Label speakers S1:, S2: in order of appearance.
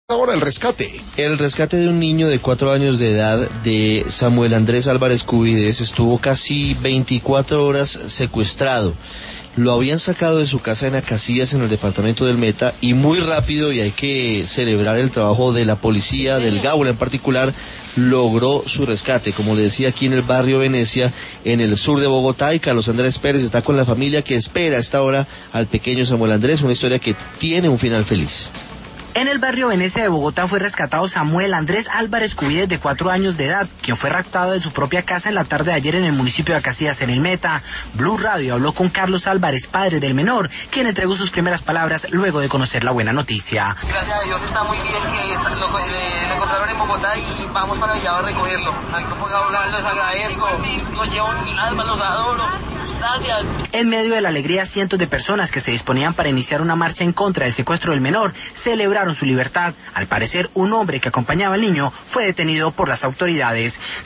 S1: Ahora el rescate.
S2: El rescate de un niño de 4 años de edad de Samuel Andrés Álvarez Cubides estuvo casi 24 horas secuestrado. Lo habían sacado de su casa en Acacias, en el departamento del Meta, y muy rápido, y hay que celebrar el trabajo de la policía, del Gaula en particular, logró su rescate, como le decía, aquí en el barrio Venecia, en el sur de Bogotá, y Carlos Andrés Pérez está con la familia que espera a esta hora al pequeño Samuel Andrés, una historia que tiene un final feliz.
S3: En el barrio Venecia de Bogotá fue rescatado Samuel Andrés Álvarez Cubides, de 4 años de edad, quien fue raptado de su propia casa en la tarde de ayer en el municipio de Acacias, en el Meta. Blue Radio habló con Carlos Álvarez, padre del menor, quien entregó sus primeras palabras luego de conocer la buena noticia.
S4: Gracias a Dios está muy bien, que lo encontraron en Bogotá y vamos para allá a recogerlo. Al grupo Gaula les agradezco, los llevo en mi alma, los adoro. Gracias.
S3: En medio de la alegría, cientos de personas que se disponían para iniciar una marcha en contra del secuestro del menor celebraron su libertad. Al parecer, un hombre que acompañaba al niño fue detenido por las autoridades.